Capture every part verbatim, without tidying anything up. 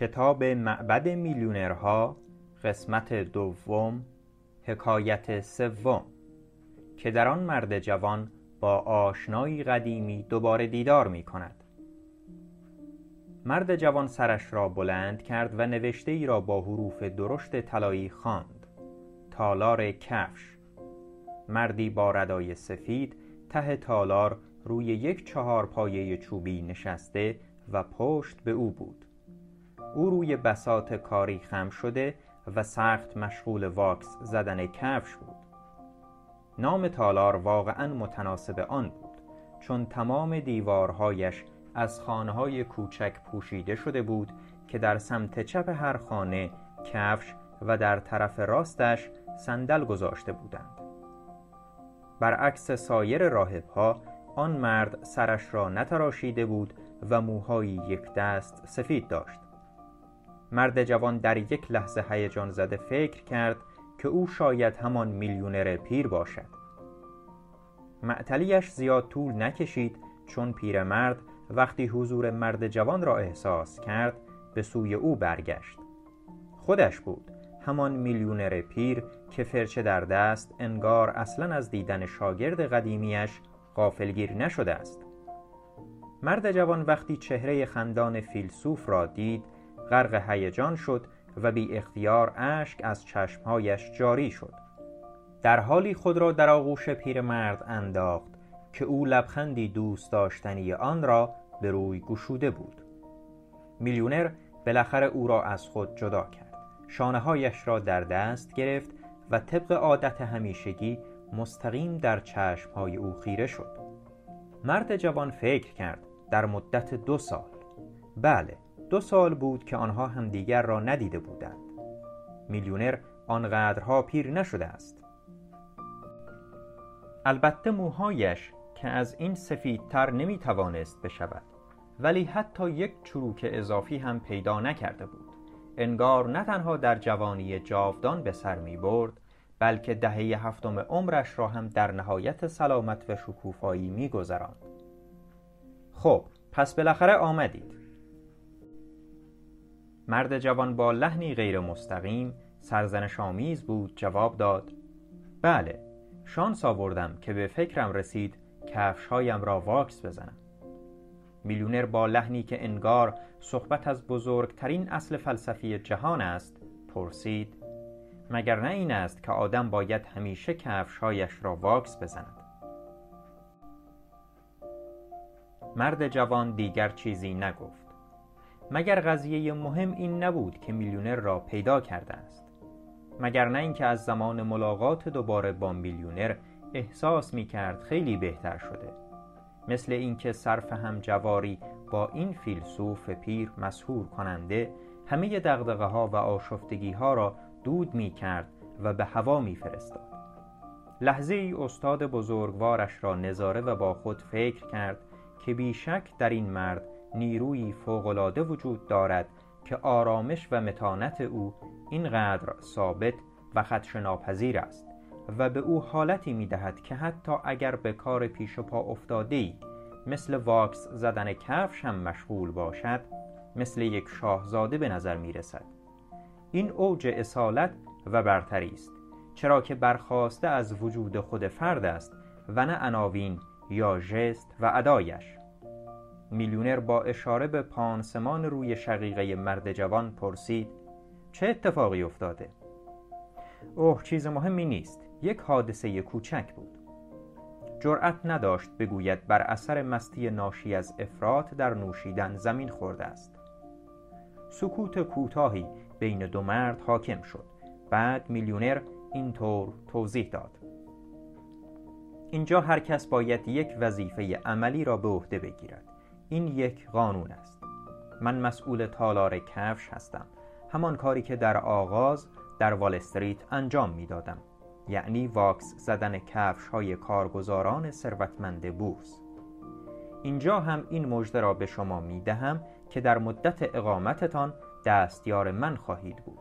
کتاب معبد میلیونرها، قسمت دوم، حکایت سوم، که در آن مرد جوان با آشنایی قدیمی دوباره دیدار می کند. مرد جوان سرش را بلند کرد و نوشته ای را با حروف درشت طلایی خواند: تالار کفش. مردی با ردای سفید ته تالار روی یک چهار پایه چوبی نشسته و پشت به او بود. او روی بساط کاری خم شده و سخت مشغول واکس زدن کفش بود. نام تالار واقعاً متناسب آن بود، چون تمام دیوارهایش از خانه‌های کوچک پوشیده شده بود که در سمت چپ هر خانه کفش و در طرف راستش صندل گذاشته بودند. برعکس سایر راهب‌ها، آن مرد سرش را نتراشیده بود و موهای یک دست سفید داشت. مرد جوان در یک لحظه هیجان زده فکر کرد که او شاید همان میلیونر پیر باشد. معطلیش زیاد طول نکشید، چون پیرمرد وقتی حضور مرد جوان را احساس کرد به سوی او برگشت. خودش بود، همان میلیونر پیر که فرچه در دست انگار اصلاً از دیدن شاگرد قدیمیش غافلگیر نشده است. مرد جوان وقتی چهره خندان فیلسوف را دید غرق هیجان شد و بی اختیار اشک از چشمهایش جاری شد. در حالی خود را در آغوش پیرمرد انداخت که او لبخندی دوست داشتنی آن را به روی گشوده بود. میلیونر بالاخره او را از خود جدا کرد، شانه‌هایش را در دست گرفت و طبق عادت همیشگی مستقیم در چشمهای او خیره شد. مرد جوان فکر کرد در مدت دو سال، بله دو سال بود که آنها همدیگر را ندیده بودند. میلیونر آنقدرها پیر نشده است. البته موهایش که از این سفیدتر نمی توانست بشود، ولی حتی یک چروک اضافی هم پیدا نکرده بود. انگار نه تنها در جوانی جاودان به سر می برد، بلکه دهه هفتم عمرش را هم در نهایت سلامت و شکوفایی می گذراند. خب پس بالاخره آمدید. مرد جوان با لحنی غیر مستقیم، سرزنش آمیز بود جواب داد: بله، شانس آوردم که به فکرم رسید کفشهایم را واکس بزنم. میلیونر با لحنی که انگار صحبت از بزرگترین اصل فلسفی جهان است پرسید: مگر نه این است که آدم باید همیشه کفشهایش را واکس بزند؟ مرد جوان دیگر چیزی نگفت، مگر قضیه مهم این نبود که میلیونر را پیدا کرده است؟ مگر نه اینکه از زمان ملاقات دوباره با میلیونر احساس می کرد خیلی بهتر شده، مثل اینکه صرف هم جواری با این فیلسوف پیر مسحور کننده همه دغدغه ها و آشفتگی ها را دود می کرد و به هوا می فرستاد. لحظه ای استاد بزرگوارش را نظاره و با خود فکر کرد که بیشک در این مرد نیروی فوق‌العاده وجود دارد که آرامش و متانت او اینقدر ثابت و خدشه‌ناپذیر است و به او حالتی می‌دهد که حتی اگر به کار پیش پا افتاده‌ای مثل واکس زدن کفش هم مشغول باشد، مثل یک شاهزاده به نظر می‌رسد. این اوج اصالت و برتری است، چرا که برخاسته از وجود خود فرد است و نه عناوین یا ژست و ادایش. میلیونر با اشاره به پانسمان روی شقیقه مرد جوان پرسید: چه اتفاقی افتاده؟ اوه چیز مهمی نیست، یک حادثه کوچک بود. جرأت نداشت بگوید بر اثر مستی ناشی از افراط در نوشیدن زمین خورده است. سکوت کوتاهی بین دو مرد حاکم شد. بعد میلیونر اینطور توضیح داد: اینجا هر کس باید یک وظیفه عملی را به عهده بگیرد. این یک قانون است. من مسئول تالار کفش هستم، همان کاری که در آغاز در وال استریت انجام می دادم، یعنی واکس زدن کفش های کارگزاران ثروتمند بورس. اینجا هم این مژده را به شما می دهم که در مدت اقامتتان دستیار من خواهید بود.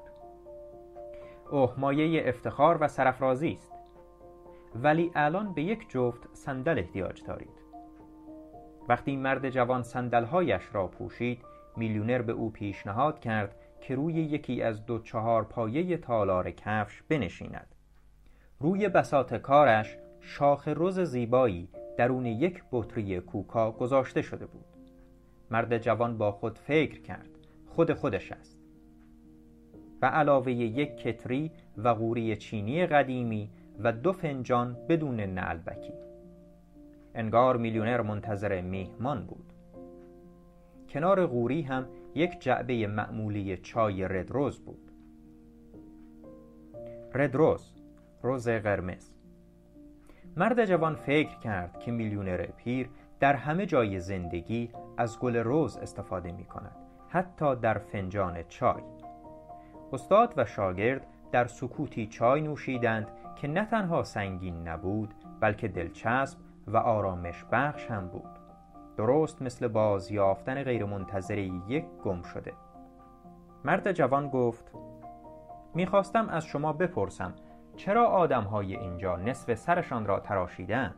اوه مایه افتخار و سرافرازی است، ولی الان به یک جفت صندل احتیاج دارید. وقتی مرد جوان صندل‌هایش را پوشید، میلیونر به او پیشنهاد کرد که روی یکی از دو چهار پایه تالار کفش بنشیند. روی بساط کارش شاخ رز زیبایی درون یک بطری کوکا گذاشته شده بود. مرد جوان با خود فکر کرد خود خودش است. و علاوه یک کتری و قوری چینی قدیمی و دو فنجان بدون نعلبکی. انگار میلیونر منتظر میهمان بود. کنار قوری هم یک جعبه معمولی چای ردروز بود. ردروز، رز قرمز. مرد جوان فکر کرد که میلیونر پیر در همه جای زندگی از گل رز استفاده می کند، حتی در فنجان چای. استاد و شاگرد در سکوتی چای نوشیدند که نه تنها سنگین نبود بلکه دلچسب و آرامش بخش هم بود، درست مثل بازیافتن غیرمنتظره یک گم شده. مرد جوان گفت میخواستم از شما بپرسم چرا آدمهای اینجا نصف سرشان را تراشیدند؟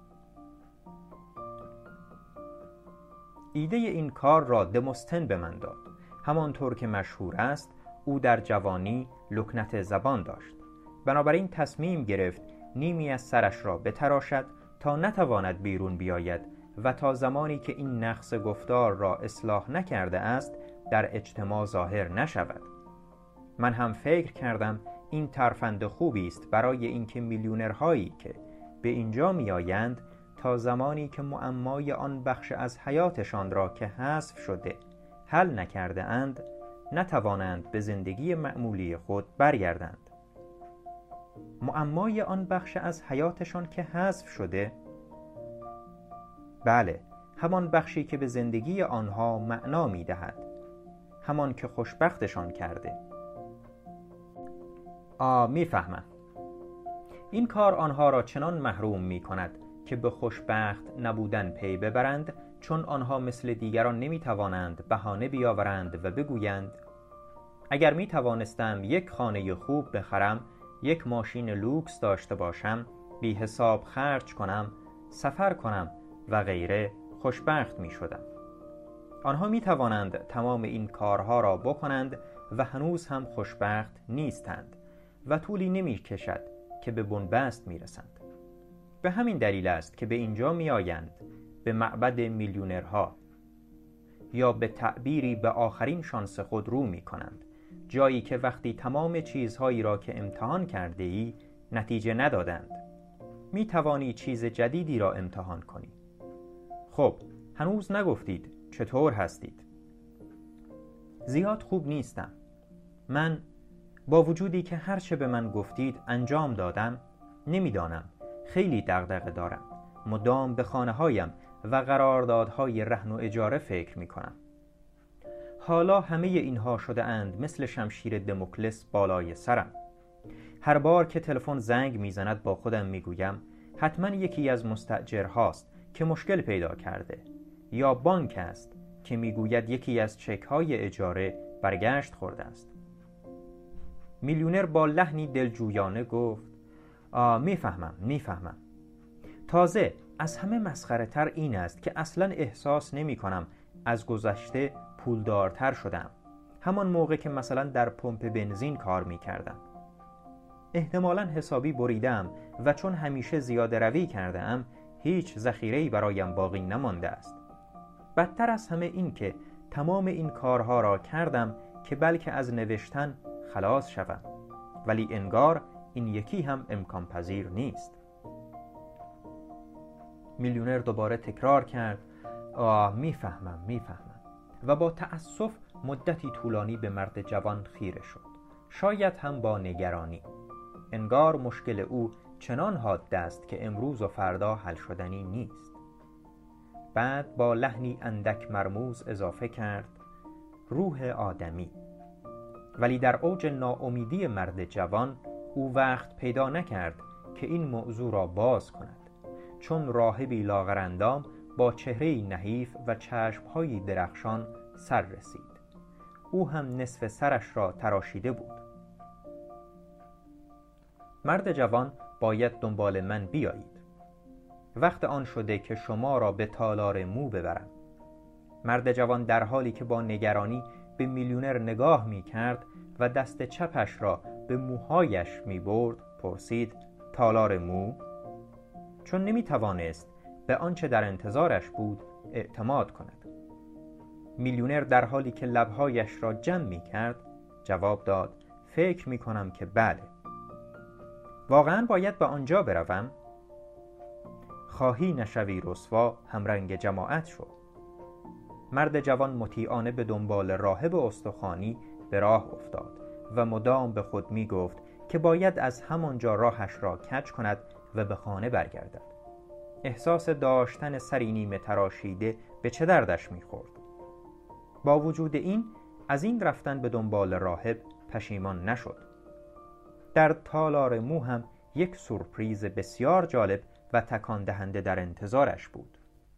ایده این کار را دموستن به من داد. همانطور که مشهور است او در جوانی لکنت زبان داشت، بنابراین تصمیم گرفت نیمی از سرش را بتراشد تا نتواند بیرون بیاید و تا زمانی که این نقص گفتار را اصلاح نکرده است در اجتماع ظاهر نشود. من هم فکر کردم این ترفند خوبی است برای اینکه میلیونرهایی که به اینجا میآیند تا زمانی که معمای آن بخش از حیاتشان را که حذف شده حل نکرده اند نتوانند به زندگی معمولی خود برگردند. معمای آن بخش از حیاتشان که حذف شده؟ بله، همان بخشی که به زندگی آنها معنا می‌دهد، همان که خوشبختشان کرده. آ میفهمم. این کار آنها را چنان محروم می‌کند که به خوشبخت نبودن پی ببرند، چون آنها مثل دیگران نمی‌توانند بهانه بیاورند و بگویند اگر می‌توانستم یک خانه خوب بخرم، یک ماشین لوکس داشته باشم، بی حساب خرج کنم، سفر کنم و غیره، خوشبخت می‌شدم. آنها می‌توانند تمام این کارها را بکنند و هنوز هم خوشبخت نیستند و طولی نمی‌کشد که به بنبست می‌رسند. به همین دلیل است که به اینجا می‌آیند، به معبد میلیونرها، یا به تعبیری به آخرین شانس خود رو می‌کنند، جایی که وقتی تمام چیزهایی را که امتحان کرده ای نتیجه ندادند می توانی چیز جدیدی را امتحان کنی. خب هنوز نگفتید چطور هستید؟ زیاد خوب نیستم. من با وجودی که هر چه به من گفتید انجام دادم، نمیدانم، خیلی دغدغه دارم. مدام به خانه هایم و قراردادهای رهن و اجاره فکر می کنم. حالا همه اینها شده اند مثل شمشیر دموکلس بالای سرم. هر بار که تلفن زنگ میزند با خودم میگویم حتما یکی از مستاجرهاست که مشکل پیدا کرده، یا بانک است که میگوید یکی از چک‌های اجاره برگشت خورده است. میلیونر با لحنی دلجویانه گفت آ میفهمم میفهمم. تازه از همه مسخره تر این است که اصلا احساس نمی کنم از گذشته پولدارتر شدم، همان موقع که مثلا در پمپ بنزین کار می کردم. احتمالاً حسابی بریدم و چون همیشه زیاده روی کردم هیچ ذخیره‌ای برایم باقی نمانده است. بدتر از همه این که تمام این کارها را کردم که بلکه از نوشتن خلاص شوم، ولی انگار این یکی هم امکان پذیر نیست. میلیونر دوباره تکرار کرد آه میفهمم میفهمم و با تأسف مدتی طولانی به مرد جوان خیره شد، شاید هم با نگرانی. انگار مشکل او چنان حاد است که امروز و فردا حل شدنی نیست. بعد با لحنی اندک مرموز اضافه کرد روح آدمی. ولی در اوج ناامیدی مرد جوان او وقت پیدا نکرد که این موضوع را باز کند، چون راهبی لاغرندام با چهره‌ای نحیف و چشم‌هایی درخشان سر رسید. او هم نصف سرش را تراشیده بود. مرد جوان باید دنبال من بیایید. وقت آن شده که شما را به تالار مو ببرم. مرد جوان در حالی که با نگرانی به میلیونر نگاه می کرد و دست چپش را به موهایش می برد پرسید: تالار مو؟ چون نمی توانست به آنچه در انتظارش بود اعتماد کند. میلیونر در حالی که لبهایش را جمع می کرد جواب داد: فکر می کنم که بله. واقعاً باید به آنجا بروم؟ خواهی نشوی رسوا همرنگ جماعت شو. مرد جوان مطیعانه به دنبال راهب استخوانی به راه افتاد و مدام به خود می گفت که باید از همانجا راهش را کج کند و به خانه برگردد. احساس داشتن سری نیمه تراشیده به چه دردش می خورد؟ با وجود این از این رفتن به دنبال راهب پشیمان نشد. در تالار مو هم یک سورپریز بسیار جالب و تکان دهنده در انتظارش بود.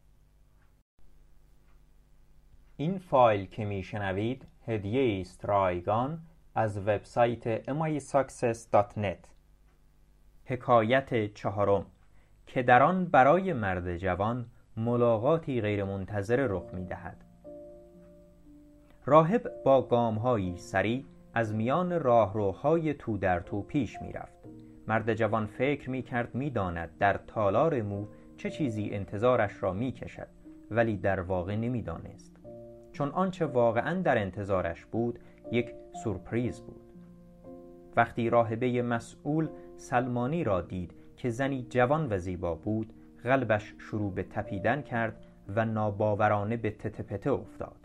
این فایل که میشنوید هدیه است رایگان از وبسایت ام آی ساکسس دات نت. حکایت چهارم که در آن برای مرد جوان ملاقاتی غیرمنتظره رخ می‌دهد. راهب با گام‌هایی سریع از میان راهروهای تو در تو پیش می‌رفت. مرد جوان فکر می‌کرد می‌داند در تالار مو چه چیزی انتظارش را می‌کشد، ولی در واقع نمی‌دانست، چون آنچه واقعاً در انتظارش بود یک سورپریز بود. وقتی راهبه مسئول سلمانی را دید که زنی جوان و زیبا بود، قلبش شروع به تپیدن کرد و ناباورانه به تته پته افتاد.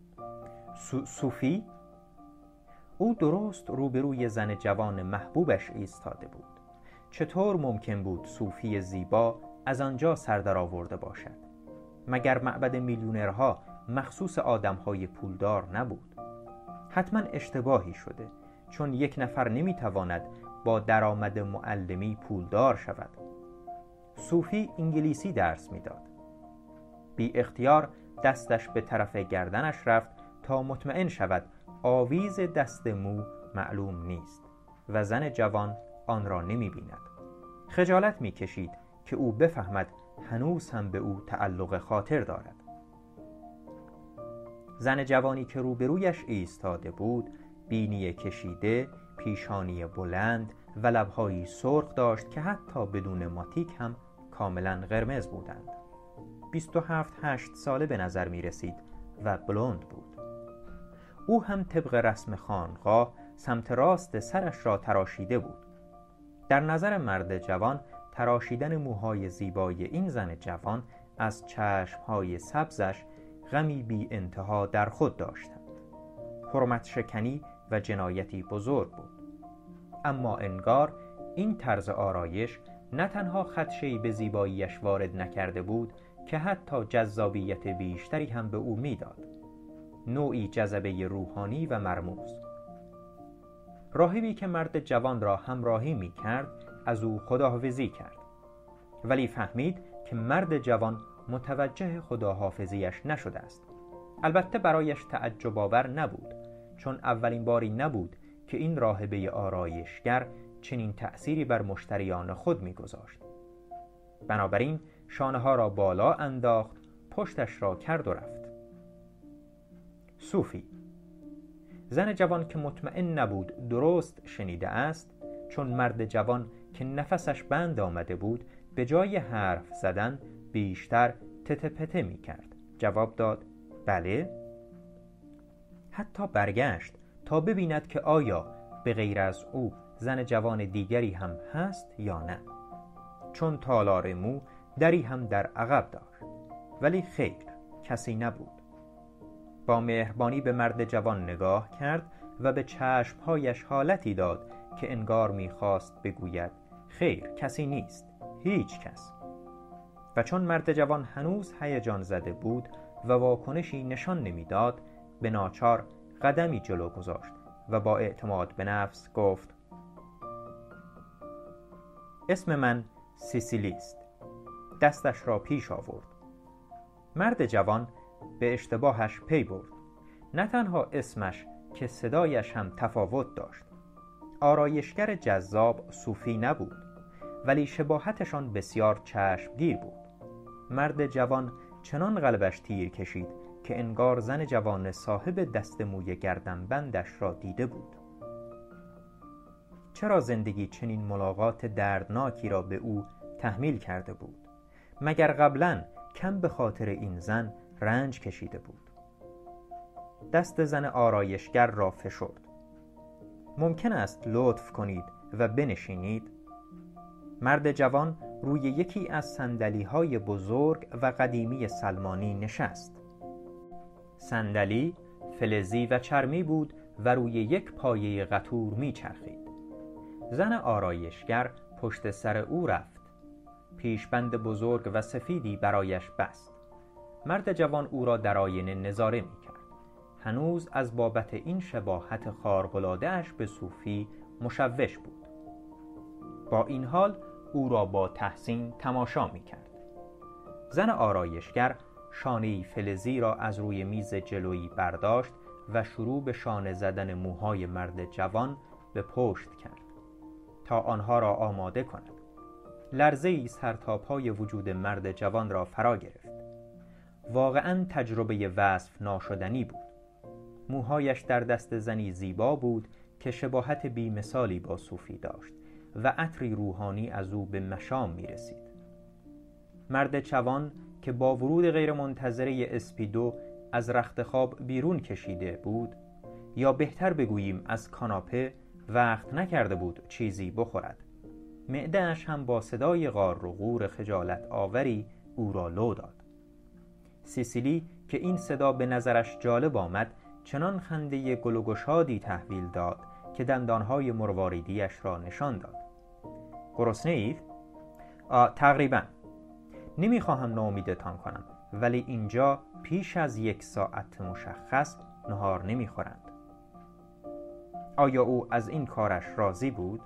صوفی؟ او درست روبروی زن جوان محبوبش ایستاده بود. چطور ممکن بود صوفی زیبا از آنجا سر در آورده باشد؟ مگر معبد میلیونرها مخصوص آدمهای پولدار نبود؟ حتما اشتباهی شده، چون یک نفر نمیتواند با درآمد معلمی پولدار شود. صوفی انگلیسی درس میداد. بی اختیار دستش به طرف گردنش رفت تا مطمئن شود آویز دست مو معلوم نیست و زن جوان آن را نمی بیند. خجالت می کشید که او بفهمد هنوز هم به او تعلق خاطر دارد. زن جوانی که روبرویش ایستاده بود بینی کشیده، پیشانی بلند و لبهایی سرخ داشت که حتی بدون ماتیک هم کاملا قرمز بودند. بیست و هفت هشت ساله به نظر می رسید و بلوند بود. او هم طبق رسم خانقاه سمت راست سرش را تراشیده بود. در نظر مرد جوان تراشیدن موهای زیبای این زن جوان از چشمهای سبزش غمی بی انتها در خود داشتند. حرمت شکنی و جنایتی بزرگ بود. اما انگار این طرز آرایش نه تنها خدشه‌ای به زیباییش وارد نکرده بود که حتی جذابیت بیشتری هم به او میداد. نوعی جذبه روحانی و مرموز. راهبی که مرد جوان را همراهی می کرد از او خداحافظی کرد، ولی فهمید که مرد جوان متوجه خداحافظیش نشده است. البته برایش تعجب آور نبود، چون اولین باری نبود که این راهبه آرایشگر چنین تأثیری بر مشتریان خود می گذاشت. بنابراین شانه ها را بالا انداخت، پشتش را کرد و رفت. صوفی. زن جوان که مطمئن نبود درست شنیده است، چون مرد جوان که نفسش بند آمده بود به جای حرف زدن بیشتر تته پته می کرد، جواب داد: بله. حتی برگشت تا ببیند که آیا به غیر از او زن جوان دیگری هم هست یا نه، چون تالار مو دری هم در عقب داشت، ولی خیر، کسی نبود. با مهربانی به مرد جوان نگاه کرد و به چشمهایش حالتی داد که انگار می‌خواست بگوید خیر، کسی نیست، هیچ کس. و چون مرد جوان هنوز هیجان زده بود و واکنشی نشان نمیداد، به ناچار قدمی جلو گذاشت و با اعتماد به نفس گفت: اسم من سیسیلی است. دستش را پیش آورد. مرد جوان به اشتباهش پی برد. نه تنها اسمش که صدایش هم تفاوت داشت. آرایشگر جذاب صوفی نبود، ولی شباهتشان بسیار چشمگیر بود. مرد جوان چنان قلبش تیر کشید که انگار زن جوان صاحب دست موی گردنبندش را دیده بود. چرا زندگی چنین ملاقات دردناکی را به او تحمیل کرده بود؟ مگر قبلاً کم به خاطر این زن رنج کشیده بود؟ دست زن آرایشگر را فشرد. ممکن است لطف کنید و بنشینید؟ مرد جوان روی یکی از صندلی‌های بزرگ و قدیمی سلمانی نشست. صندلی فلزی و چرمی بود و روی یک پایه قطور می‌چرخید. زن آرایشگر پشت سر او رفت. پیشبند بزرگ و سفیدی برایش بست. مرد جوان او را در آینه نظاره می‌کرد. هنوز از بابت این شباهت خارق‌العاده‌اش به صوفی مشوش بود. با این حال او را با تحسین تماشا می‌کرد. زن آرایشگر شانه‌ای فلزی را از روی میز جلویی برداشت و شروع به شانه زدن موهای مرد جوان به پشت کرد تا آنها را آماده کند. لرزه‌ای سر تا پای وجود مرد جوان را فرا گرفت. واقعاً تجربه وصف ناشدنی بود. موهایش در دست زنی زیبا بود که شباهت بی‌مثالی با صوفی داشت و عطری روحانی از او به مشام می رسید. مرد جوان که با ورود غیرمنتظره اسپیدو از رخت خواب بیرون کشیده بود، یا بهتر بگوییم از کاناپه وقت نکرده بود چیزی بخورد. معده‌اش هم با صدای غار و غور خجالت آوری او را لو داد. سیسیلی که این صدا به نظرش جالب آمد چنان خنده گل و گشادی تحویل داد که دندانهای مرواریدیش را نشان داد. گرسنه اید؟ تقریبا. نمیخواهم ناامیدتان کنم، ولی اینجا پیش از یک ساعت مشخص نهار نمیخورند. آیا او از این کارش راضی بود؟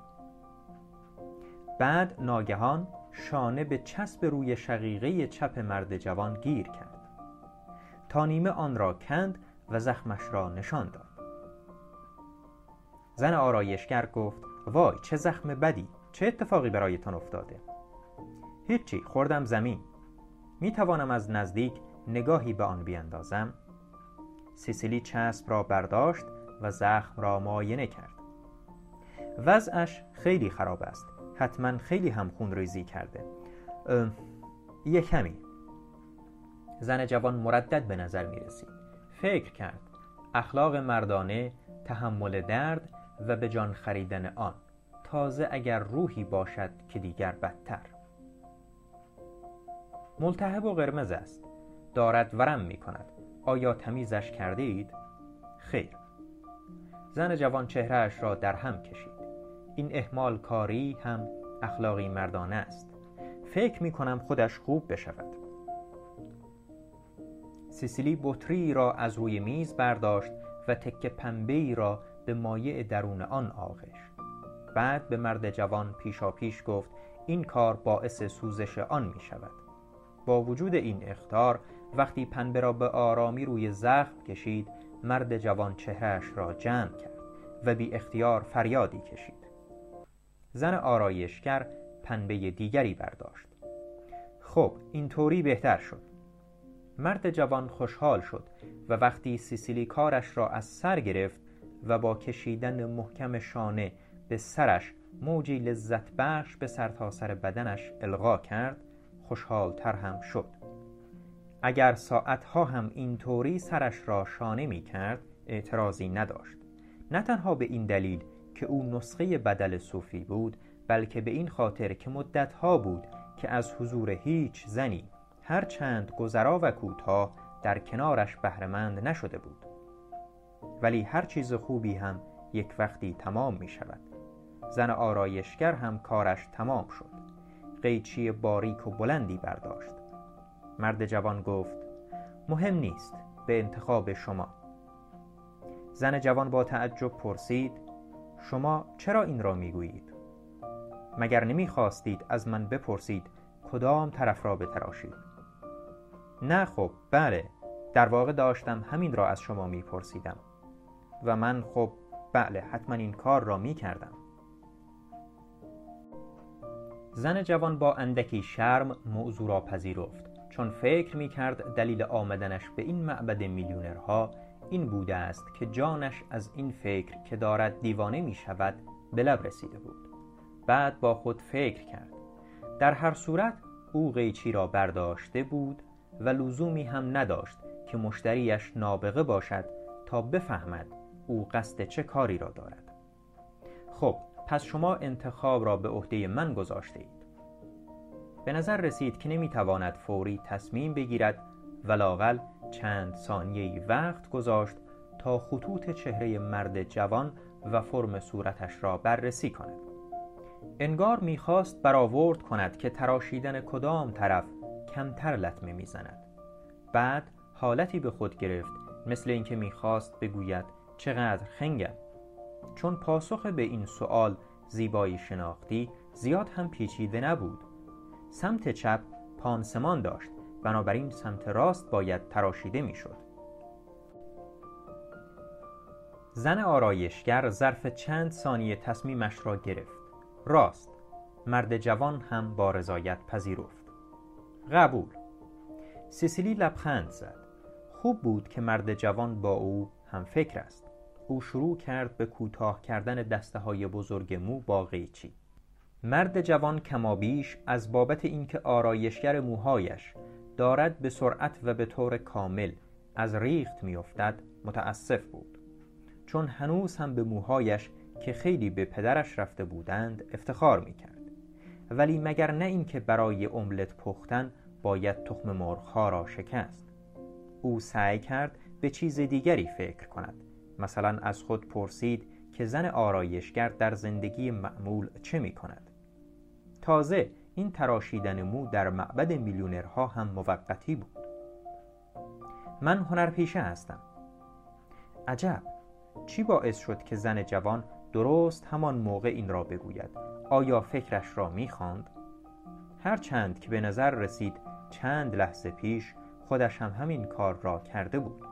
بعد ناگهان شانه به چسب روی شقیقه چپ مرد جوان گیر کرد. تا نیمه آن را کند و زخمش را نشان داد. زن آرایشگر گفت: وای چه زخم بدی، چه اتفاقی برایتان افتاده؟ هیچی، خوردم زمین. می توانم از نزدیک نگاهی به آن بیندازم؟ سیسیلی چسب را برداشت و زخم را معاینه کرد. وضعش خیلی خراب است. حتما خیلی هم خون ریزی کرده. یک کمی. زن جوان مردد به نظر می رسید. فکر کرد اخلاق مردانه، تحمل درد و به جان خریدن آن، تازه اگر روحی باشد که دیگر بدتر. ملتهب و قرمز است. دارد ورم می کند. آیا تمیزش کرده اید؟ خیر. زن جوان چهرهش را در هم کشید. این اهمال کاری هم اخلاقی مردانه است. فکر می کنم خودش خوب بشود. سیسیلی بطری را از روی میز برداشت و تکه پنبه‌ای را به مایع درون آن آغشت. بعد به مرد جوان پیشا پیش گفت این کار باعث سوزش آن می شود. با وجود این اخطار وقتی پنبه را به آرامی روی زخم کشید، مرد جوان چهرهش را جمع کرد و بی اختیار فریادی کشید. زن آرایشگر پنبه دیگری برداشت. خب اینطوری بهتر شد. مرد جوان خوشحال شد و وقتی سیسیلی کارش را از سر گرفت و با کشیدن محکم شانه به سرش موجی لذت بخش به سرتاسر بدنش القا کرد، خوشحال تر هم شد. اگر ساعتها هم اینطوری سرش را شانه می کرد اعتراضی نداشت. نه تنها به این دلیل که او نسخه بدل صوفی بود، بلکه به این خاطر که مدتها بود که از حضور هیچ زنی هر چند گذرا و کوتاه در کنارش بهره‌مند نشده بود. ولی هر چیز خوبی هم یک وقتی تمام می شود. زن آرایشگر هم کارش تمام شد. قیچی باریک و بلندی برداشت. مرد جوان گفت مهم نیست، به انتخاب شما. زن جوان با تعجب پرسید شما چرا این را می گویید؟ مگر نمی خواستید از من بپرسید کدام طرف را بتراشید؟ نه خب بله، در واقع داشتم همین را از شما می پرسیدم و من خب بله حتما این کار را می کردم. زن جوان با اندکی شرم موضوع را پذیرفت، چون فکر می کرد دلیل آمدنش به این معبد میلیونرها این بوده است که جانش از این فکر که دارد دیوانه می شود به لب رسیده بود. بعد با خود فکر کرد در هر صورت او قیچی را برداشته بود و لزومی هم نداشت که مشتریش نابغه باشد تا بفهمد او قصد چه کاری را دارد. خب پس شما انتخاب را به عهده من گذاشته اید. به نظر رسید که نمیتواند فوری تصمیم بگیرد و لااقل چند ثانیه‌ای وقت گذاشت تا خطوط چهره مرد جوان و فرم صورتش را بررسی کند. انگار میخواست برآورد کند که تراشیدن کدام طرف کمتر لطمه میزند. بعد حالتی به خود گرفت مثل اینکه میخواست بگوید چقدر خنگم. چون پاسخ به این سوال زیبایی شناختی زیاد هم پیچیده نبود. سمت چپ پانسمان داشت، بنابراین سمت راست باید تراشیده میشد. زن آرایشگر ظرف چند ثانیه تصمیمش را گرفت. راست. مرد جوان هم با رضایت پذیرفت. قبول. سیسیلی لبخند زد. خوب بود که مرد جوان با او هم فکر است. او شروع کرد به کوتاه کردن دسته های بزرگ مو با قیچی. مرد جوان کمابیش از بابت اینکه آرایشگر موهایش دارد به سرعت و به طور کامل از ریخت میافتد متاسف بود، چون هنوز هم به موهایش که خیلی به پدرش رفته بودند افتخار میکرد. ولی مگر نه اینکه برای املت پختن باید تخم مرغ‌ها را شکست. او سعی کرد به چیز دیگری فکر کند. مثلا از خود پرسید که زن آرایشگر در زندگی معمول چه می کند؟ تازه این تراشیدن مو در معبد میلیونرها هم موقتی بود. من هنرپیشه هستم. عجب، چی باعث شد که زن جوان درست همان موقع این را بگوید؟ آیا فکرش را می خواند؟ هرچند که به نظر رسید چند لحظه پیش خودش هم همین کار را کرده بود.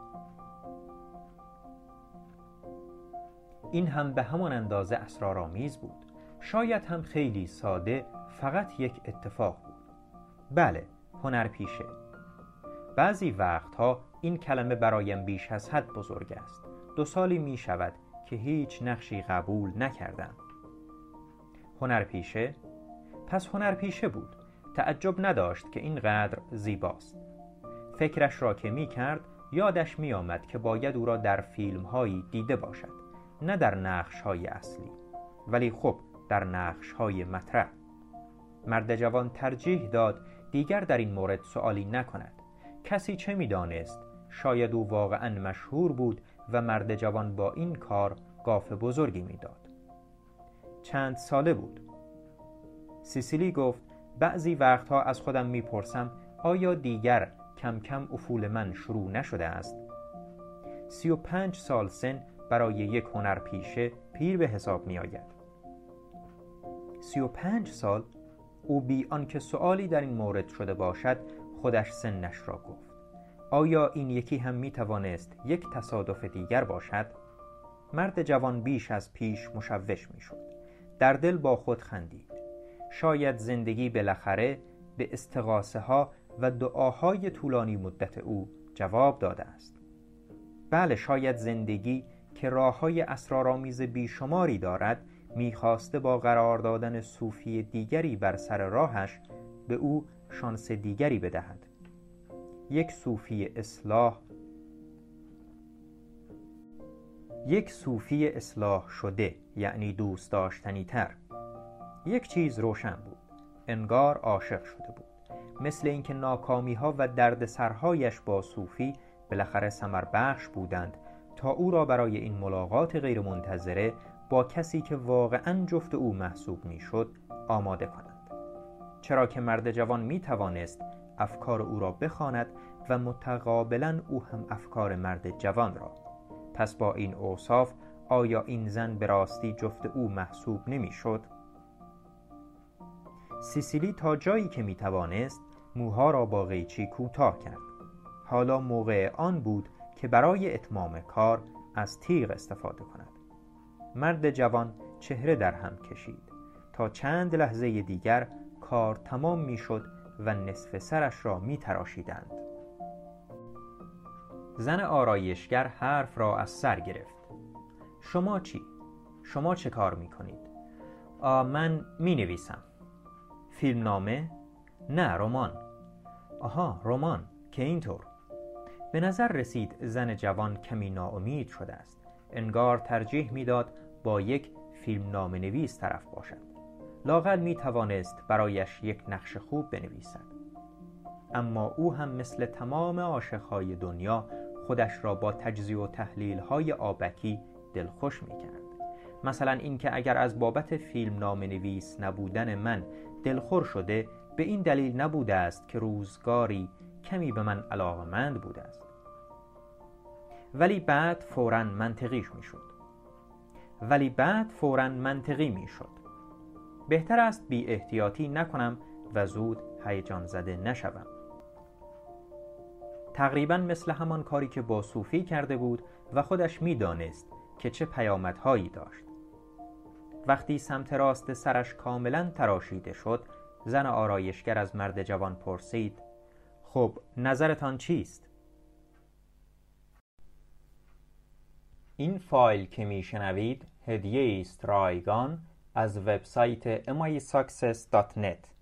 این هم به همان اندازه اسرارآمیز بود. شاید هم خیلی ساده، فقط یک اتفاق بود. بله، هنرپیشه. بعضی وقتها این کلمه برایم بیش از حد بزرگ است. دو سالی می شود که هیچ نقشی قبول نکردم. هنرپیشه؟ پس هنرپیشه بود. تعجب نداشت که اینقدر زیباست. فکرش را که می کرد یادش می آمد که باید او را در فیلم هایی دیده باشد، نه در نقش های اصلی، ولی خب در نقش های مطرح. مرد جوان ترجیح داد دیگر در این مورد سوالی نکند. کسی چه می دانست؟ شاید او واقعا مشهور بود و مرد جوان با این کار گاف بزرگی می داد. چند ساله بود؟ سیسیلی گفت بعضی وقتها از خودم می پرسم آیا دیگر کم کم افول من شروع نشده است؟ سی و پنج سال سن برای یک هنرپیشه پیر به حساب می آید. سی و پنج سال؟ او بی آنکه سؤالی در این مورد شده باشد خودش سنش را گفت. آیا این یکی هم می توانست یک تصادف دیگر باشد؟ مرد جوان بیش از پیش مشوش می شد. در دل با خود خندید. شاید زندگی بالاخره به استغاثه ها و دعاهای طولانی مدت او جواب داده است. بله، شاید زندگی که راه‌های اسرارآمیز بیشماری دارد می‌خواسته با قرار دادن صوفی دیگری بر سر راهش به او شانس دیگری بدهد. یک صوفی اصلاح یک صوفی اصلاح شده، یعنی دوست داشتنی تر. یک چیز روشن بود. انگار عاشق شده بود. مثل اینکه ناکامی‌ها و دردسرهایش با صوفی بالاخره ثمر بخش بودند تا او را برای این ملاقات غیرمنتظره با کسی که واقعاً جفت او محسوب میشد آماده کنند. چرا که مرد جوان می توانست افکار او را بخواند و متقابلاً او هم افکار مرد جوان را. پس با این اوصاف آیا این زن به راستی جفت او محسوب نمی شد؟ سیسیلی تا جایی که می توانست موها را با قیچی کوتاه کرد. حالا موقع آن بود که برای اتمام کار از تیغ استفاده کند. مرد جوان چهره در هم کشید تا چند لحظه دیگر کار تمام می شد و نصف سرش را می تراشیدند. زن آرایشگر حرف را از سر گرفت. شما چی؟ شما چه کار می کنید؟ آ من می نویسم. فیلمنامه؟ نه رمان. آها رمان، که اینطور. به نظر رسید زن جوان کمی ناامید شده است. انگار ترجیح میداد با یک فیلمنامه نویس طرف باشد. لااقل می توانست برایش یک نقش خوب بنویسد. اما او هم مثل تمام عاشقهای دنیا خودش را با تجزیه و تحلیل‌های آبکی دلخوش می‌کرد. مثلا اینکه اگر از بابت فیلمنامه نویس نبودن من دلخور شده، به این دلیل نبوده است که روزگاری کمی به من علاقه‌مند بوده است. ولی بعد فوراً منطقیش می‌شد. ولی بعد فوراً منطقی می‌شد. بهتر است بی احتیاطی نکنم و زود هیجان زده نشوم. تقریباً مثل همان کاری که با صوفی کرده بود و خودش می‌دانست که چه پیامدهایی داشت. وقتی سمت راست سرش کاملاً تراشیده شد، زن آرایشگر از مرد جوان پرسید: خب نظرتان چیست؟ این فایل که میشنوید هدیه است رایگان از وبسایت ام آی ساکسس دات نت.